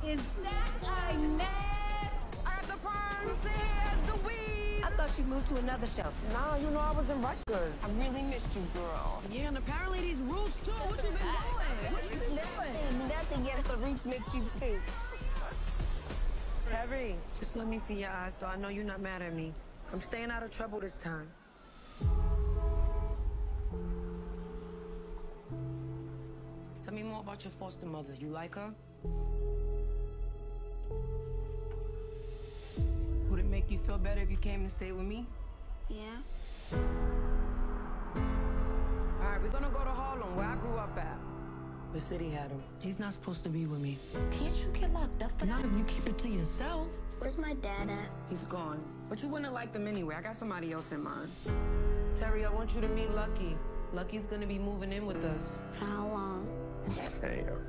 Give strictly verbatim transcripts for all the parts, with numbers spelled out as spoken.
Is that Inez? I got the perms, the hair, the weave. I thought you moved to another shelter. Nah, you know I was in Rikers. I really missed you, girl. Yeah, and apparently these roots too. What you been doing? What you been doing? Nothing, nothing. Yes, the roots makes you too. Terry, just let me see your eyes so I know you're not mad at me. I'm staying out of trouble this time. Tell me more about your foster mother. You like her? Would it make you feel better if you came and stayed with me? Yeah. All right, we're gonna go to Harlem, where I grew up at. The city had him. He's not supposed to be with me. Can't you get locked up for Not that? if you keep it to yourself. Where's my dad at? He's gone. But you wouldn't have liked him anyway. I got somebody else in mind. Terry, I want you to meet Lucky. Lucky's gonna be moving in with us. For how long? Hey, yo.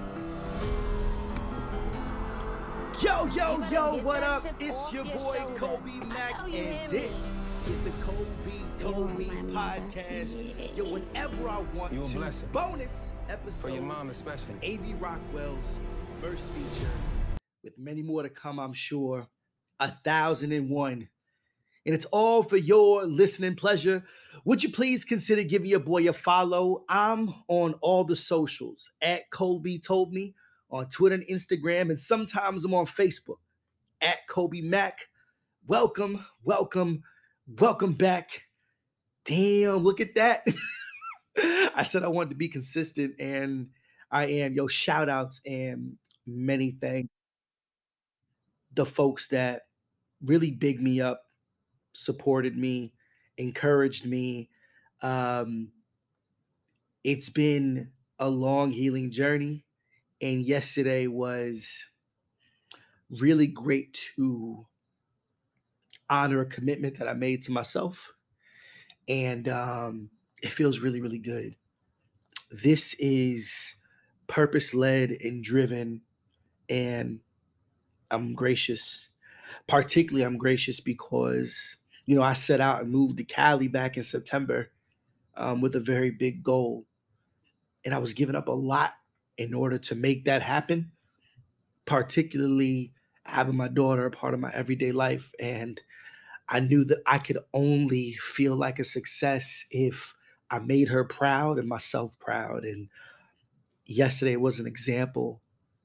Yo, yo, You better yo, get what that up? shit it's off your your boy, shoulder. Kobe I Mack, know you hear and me. this is the Kobe Told You Me are my mother. podcast. Yo, whenever I want You a to, blessing. bonus episode For your mom especially. A V Rockwell's first feature, with many more to come, I'm sure. A thousand and one. And it's all for your listening pleasure. Would you please consider giving your boy a follow? I'm on all the socials at Kobe Told Me on Twitter and Instagram, and sometimes I'm on Facebook at Kobe Mack. Welcome, welcome, welcome back. Damn, look at that. I said I wanted to be consistent, and I am. Yo, shout outs and many thanks. The folks that really big me up, supported me, encouraged me. Um, it's been a long healing journey, and yesterday was really great to honor a commitment that I made to myself, and um, it feels really, really good. This is purpose led and driven, and I'm gracious. Particularly, I'm gracious because, you know, I set out and moved to Cali back in September um, with a very big goal. And I was giving up a lot in order to make that happen, particularly having my daughter a part of my everyday life. And I knew that I could only feel like a success if I made her proud and myself proud. And yesterday was an example,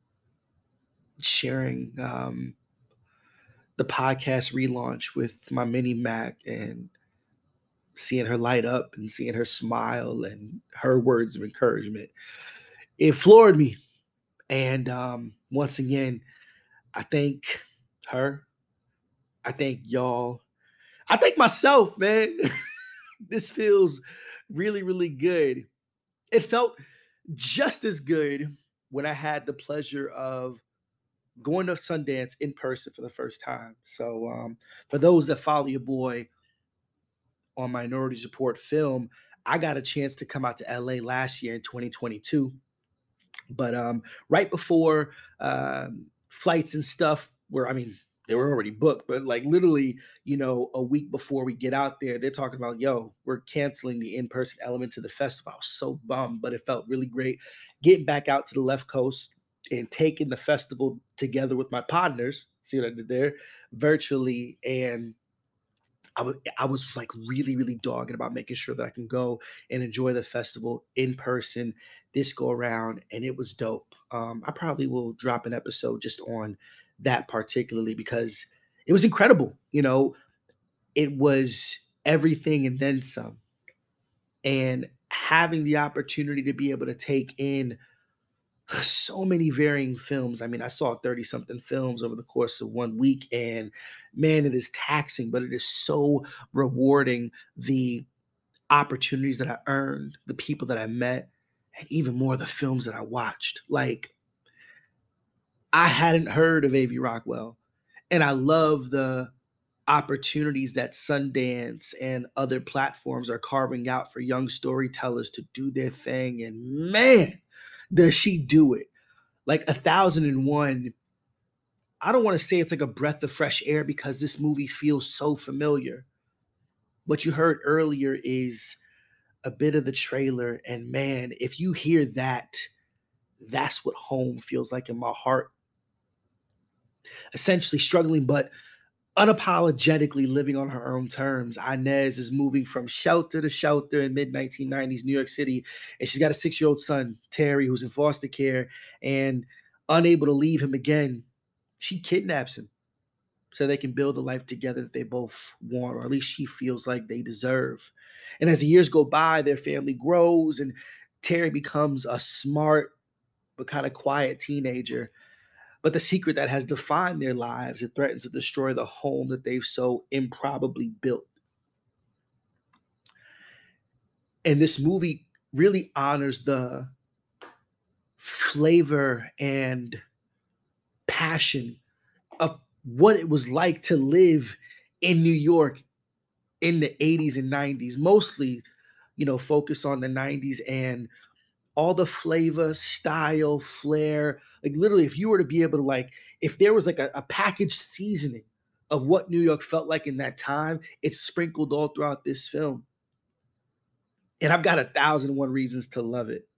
sharing um, the podcast relaunch with my mini Mac and seeing her light up and seeing her smile and her words of encouragement. It floored me. And um, once again, I thank her. I thank y'all. I thank myself, man. This feels really, really good. It felt just as good when I had the pleasure of going to Sundance in person for the first time. So um, for those that follow your boy on Minority Report Film, I got a chance to come out to L A last year in twenty twenty-two. But um, right before um, flights and stuff were, I mean, they were already booked, but like literally, you know, a week before we get out there, they're talking about, yo, we're canceling the in-person element to the festival. I was so bummed, but it felt really great getting back out to the left coast and taking the festival together with my partners. See what I did there? Virtually. And I wa- I was like really, really dogging about making sure that I can go and enjoy the festival in person this go around, and it was dope. Um, I probably will drop an episode just on that particularly because it was incredible. You know, it was everything and then some. And having the opportunity to be able to take in so many varying films. I mean, I saw thirty something films over the course of one week, and man, it is taxing, but it is so rewarding. The opportunities that I earned, the people that I met, and even more the films that I watched. Like, I hadn't heard of A V Rockwell, and I love the opportunities that Sundance and other platforms are carving out for young storytellers to do their thing. And man, does she do it. Like a thousand and one, I don't want to say it's like a breath of fresh air because this movie feels so familiar. What you heard earlier is a bit of the trailer, and man, if you hear that, that's what home feels like in my heart. essentially struggling, but unapologetically living on her own terms. Inez is moving from shelter to shelter in mid nineteen nineties New York City, and she's got a six-year-old son, Terry, who's in foster care, and unable to leave him again, she kidnaps him so they can build a life together that they both want, or at least she feels like they deserve. And as the years go by, their family grows, and Terry becomes a smart but kind of quiet teenager. But the secret that has defined their lives, it threatens to destroy the home that they've so improbably built. And this movie really honors the flavor and passion of what it was like to live in New York in the eighties and nineties, mostly, you know, focus on the nineties and all the flavor, style, flair. Like literally, if you were to be able to like, if there was like a, a packaged seasoning of what New York felt like in that time, it's sprinkled all throughout this film. And I've got a thousand and one reasons to love it.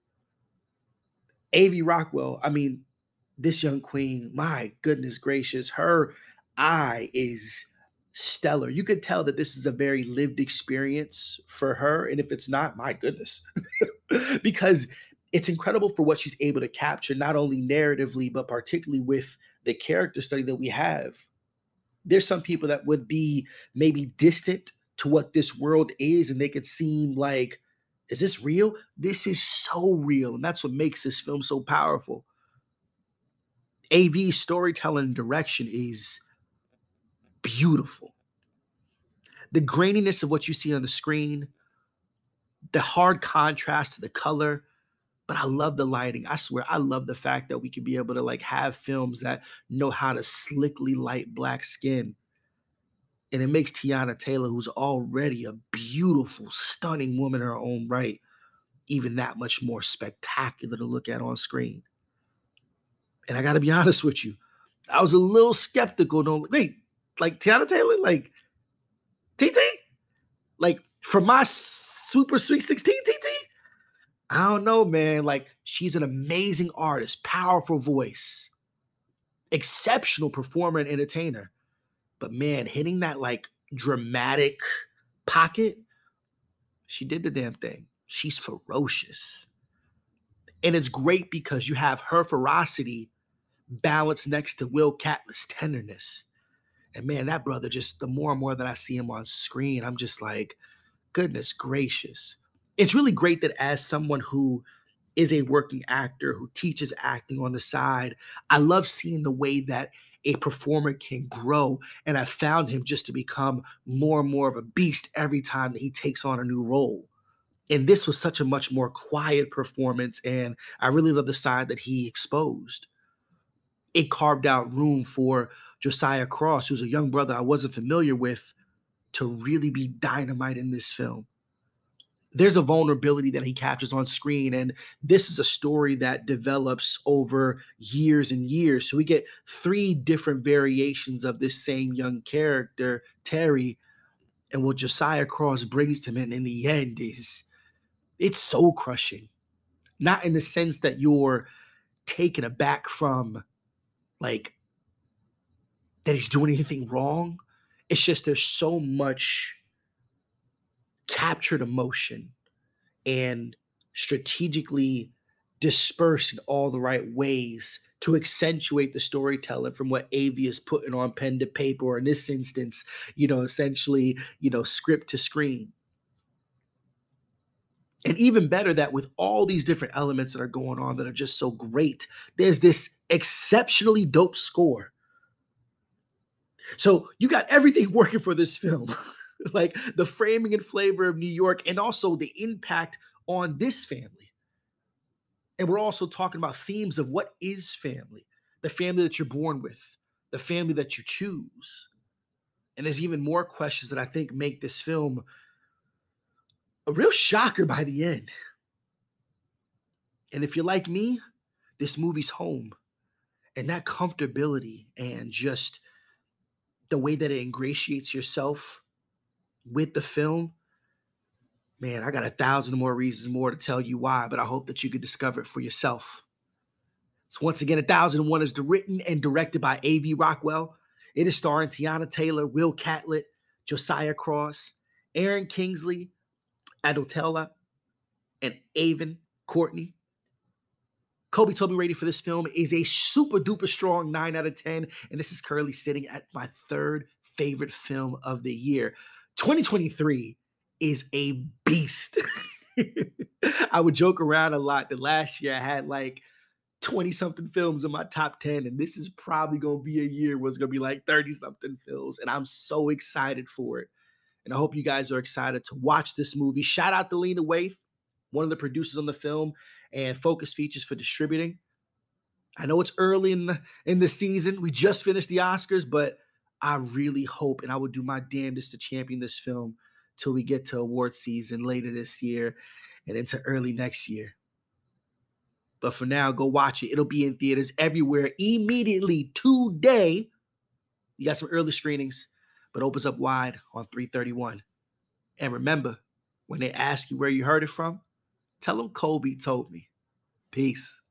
Avie Rockwell, I mean, this young queen, my goodness gracious, her eye is stellar. You could tell that this is a very lived experience for her. And if it's not, my goodness, because it's incredible for what she's able to capture, not only narratively, but particularly with the character study that we have. There's some people that would be maybe distant to what this world is, and they could seem like, is this real? This is so real. And that's what makes this film so powerful. Avie's storytelling and direction is beautiful. The graininess of what you see on the screen, the hard contrast to the color, but I love the lighting. I swear, I love the fact that we can be able to like have films that know how to slickly light black skin. And it makes Teyana Taylor, who's already a beautiful, stunning woman in her own right, even that much more spectacular to look at on screen. And I got to be honest with you, I was a little skeptical. No, wait, like Teyana Taylor, like T T, like for my Super Sweet sixteen T T, I don't know, man. Like she's an amazing artist, powerful voice, exceptional performer and entertainer. But man, hitting that like dramatic pocket, she did the damn thing. She's ferocious. And it's great because you have her ferocity balanced next to Will Catley's tenderness. And man, that brother, just the more and more that I see him on screen, I'm just like, goodness gracious. It's really great that as someone who is a working actor, who teaches acting on the side, I love seeing the way that a performer can grow. And I found him just to become more and more of a beast every time that he takes on a new role. And this was such a much more quiet performance. And I really love the side that he exposed. It carved out room for Josiah Cross, who's a young brother I wasn't familiar with, to really be dynamite in this film. There's a vulnerability that he captures on screen, and this is a story that develops over years and years. So we get three different variations of this same young character, Terry, and what Josiah Cross brings to him in, in the end is, it's soul crushing. Not in the sense that you're taken aback from, like, that he's doing anything wrong. It's just there's so much captured emotion and strategically dispersed in all the right ways to accentuate the storytelling from what Avie is putting on pen to paper, or in this instance, you know, essentially, you know, script to screen. And even better that with all these different elements that are going on that are just so great, there's this exceptionally dope score. So you got everything working for this film. Like the framing and flavor of New York, and also the impact on this family. And we're also talking about themes of what is family, the family that you're born with, the family that you choose. And there's even more questions that I think make this film a real shocker by the end. And if you're like me, this movie's home. And that comfortability and just the way that it ingratiates yourself with the film, man, I got a thousand more reasons more to tell you why, but I hope that you could discover it for yourself. So once again, one thousand one is written and directed by A V Rockwell. It is starring Tiana Taylor, Will Catlett, Josiah Cross, Aaron Kingsley, Adotella, and Avon Courtney. Kobe told me rating for this film is a super duper strong nine out of ten, and this is currently sitting at my third favorite film of the year. twenty twenty-three is a beast. I would joke around a lot that last year I had like twenty something films in my top ten, and this is probably going to be a year where it's going to be like thirty something films, and I'm so excited for it. And I hope you guys are excited to watch this movie. Shout out to Lena Waithe, one of the producers on the film, and Focus Features for distributing. I know it's early in the, in the season. We just finished the Oscars, but I really hope, and I will do my damnedest to champion this film till we get to award season later this year and into early next year. But for now, go watch it. It'll be in theaters everywhere immediately today. You got some early screenings, but opens up wide on three thirty-one. And remember, when they ask you where you heard it from, tell them Kobe told me. Peace.